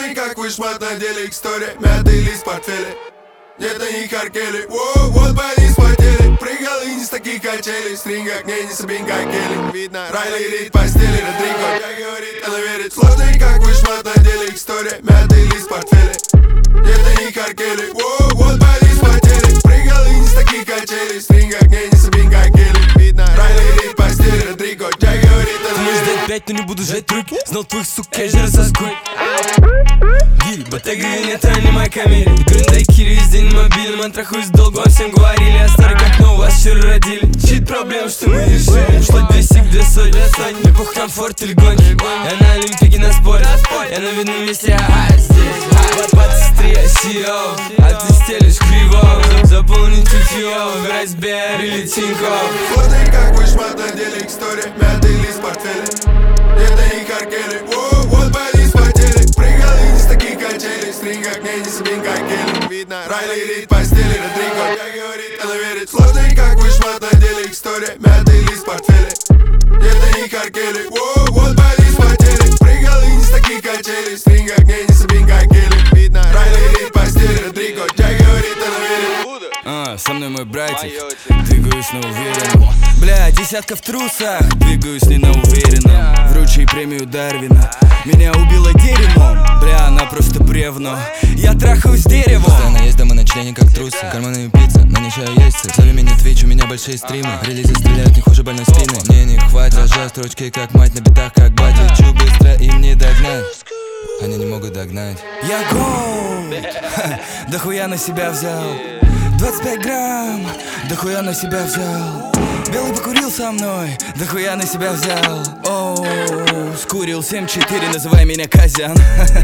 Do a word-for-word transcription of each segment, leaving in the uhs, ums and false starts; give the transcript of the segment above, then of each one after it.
Сложный как вышмат, на деле история. Мятый лист в портфеле. Нет на них аркели. Воу, вот бои спотели. Прыгал и не с таких качелей. Стринга к ней не сабин как Келли. Видно, Райли рит постели. Родриго, я говорит, она верит. Сложный как вышмат, на деле история. Мятый лист в портфеле. Нет на них аркели. Воу, вот бои спотели. Прыгал и не с таких качелей. Стринга к ней не сабин как Келли. Видно, Райли рит постели. Родриго, я говорит, она верит. Ждать пять, но не буду жать руки. Знал твоих сук, я же разоскуй. Гири, Ботега, Венета, не моя камере. Гриндай, Кири, весь день мобильным. Антрахуюсь долго, вам всем говорили. Я старый как новый, вас вчера родили. Чит проблем, что мы решили. Ушло двести к две сотни. Мне пух комфорт или гонки. Я на Олимпике на споре. Я на видном месте, а здесь двадцать три, я си и о. А ты стелишь криво. Заполнить чутье, выбирай Сбер или Тинькофф. Сложный как вышмат, на деле история. Мятый лист в портфеле. Нет на них аркели. Воу, вот бои спотели. Прыгал и не с таких качелей. Стринга к ней не сабин как Келли. Видно, Райли рит постели. Родриго, я говорит, она верит. Сложный как вышмат, на деле история. Мятый лист в портфеле. Нет на них аркели. Воу, вот бои спотели. Прыгал и не с таких качелей. Стринга к ней не сабин как Келли. Видно, Райли рит постели. Родриго, я говорит, она верит. А, со мной мой братик, двигаюсь на уверенном. Бля, десятка в трусах, двигаюсь не на уверенном. Вручи премию Дарвина, меня убило дерьмом. Бля, она просто бревно, я трахаюсь деревом. Постоянно есть дома на члене как трусы. Карманы пицца, на ничего есть цель. Зови меня Твич, у меня большие стримы. Релизы стреляют не хуже больной спины. Мне не хватит, рожаю строчки как мать, на битах как батя. Чу быстро им не догнать, они не могут догнать. Я голд, да хуя на себя взял. Двадцать пять грамм, да хуя на себя взял. Белый покурил со мной, да хуя на себя взял. Оу, скурил семь четыре, называй меня Казян.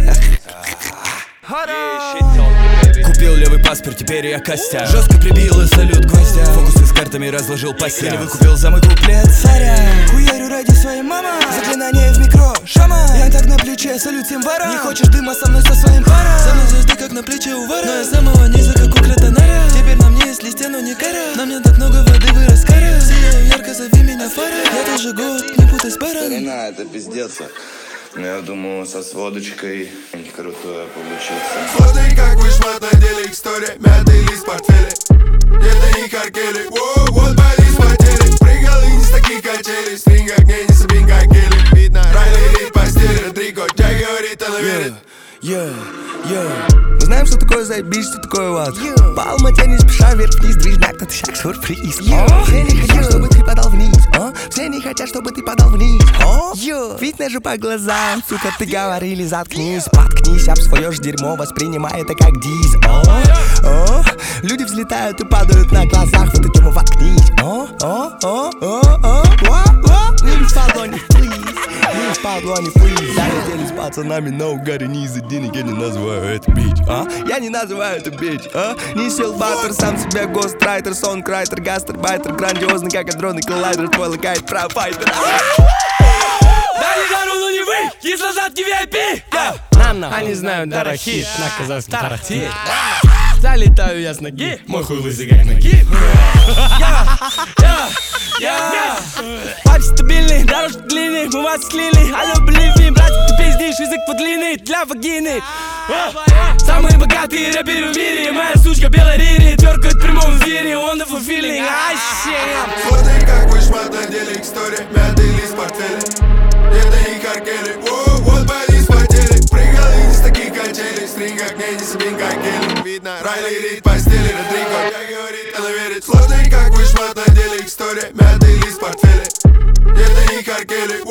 Купил левый паспорт, теперь я Костян. Жестко прибил и салют гвоздя. Фокусы с картами разложил по сену. Выкупил за мой куплет царя. Хуярю ради своей мамы. Заклинание в микро, шама. Я так на плече, салют всем ворам. Не хочешь дыма со мной со своим паром? Со мной звезды как на плече у вора. Но я самого низа как у Кратонара. Теперь на мне есть листья, но не кора. На мне так много воды, вырос кара. Сияю ярко, зови меня фара. Я тоже год, не путай с паром. Старина, это пиздец. Я думаю, со сводочкой крутое получится. Сложный как вышмат, на деле история. Мятый лист в портфеле. Нет на них аркели. Воу, вот бои спотели. Прыгал и не с таких качелей. Стринга к ней не сабин как Келли. Видно, Райли рит постели. Родриго, я говорит, она верит. Yeah, yeah. Мы знаем, что такое заебись, что такое ват. yeah. По Алмате не спеша вверх-вниз, движняк, тут всяк сюрприз. yeah. Все не хотят, чтобы ты подал вниз. а? Все не хотят, чтобы ты подал вниз. а? yeah. Видно же по глазам, сука, ты говорили, заткнись. Споткнись об свое ж дерьмо, воспринимай это как диз. а? а? Люди взлетают и падают на глазах, вот этому воткнись. а? а? а? а? а? Не в подлоне, please. Не в подлоне, please. Залетели с пацанами на угаре, не из-за денег, я не называю это бич, а? Я не называю это бич, а? Не сел баттер, сам себе гострайтер, сонграйтер, гастарбайтер, грандиозный, как адронный коллайдер, твой лакает профайтер. Дали жару, ну не вы, кислозадки ви ай пи. Они знают дорохи, на казахском тарахти. Залетаю я с ноги, мой хуй лысый как ноги. Папе стабильный, дорожка длинный, мы вас склеили. Алло, believe братик, ты пиздишь, язык подлинный для вагины. Самые богатые рэперы в мире, моя сучка белая рири, тверкает в прямом эфире, wonderful feeling, ай щем. Сложный как вышмат, на деле история. Мятый лист в портфеле. Нет на них аркели. Воу, вот бои спотели. Прыгал и не с таких качелей. Стринга к ней не сабин как Келли. Видно, Райли рит постели. Родриго, я говорит, она верит. Сложный как вышмат, на деле история. Мятый лист в портфеле. Нет на них аркели.